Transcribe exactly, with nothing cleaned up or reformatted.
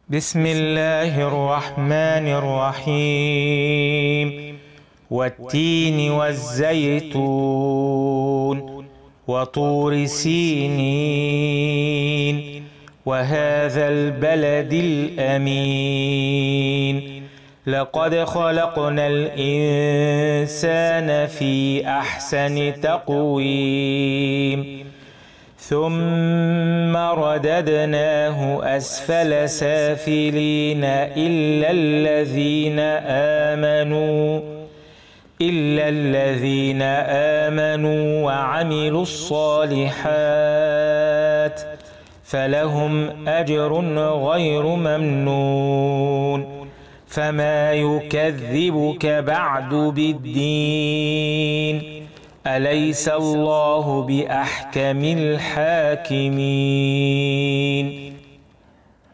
بسم الله الرحمن الرحيم والتين والزيتون وطور سينين وهذا البلد الأمين لقد خلقنا الإنسان في أحسن تقويم ثم رددناه أسفل سافلين إلا الذين آمنوا إلا الذين آمنوا وعملوا الصالحات فلهم أجر غير ممنون فما يكذبك بعد بالدين أليس الله بأحكم الحاكمين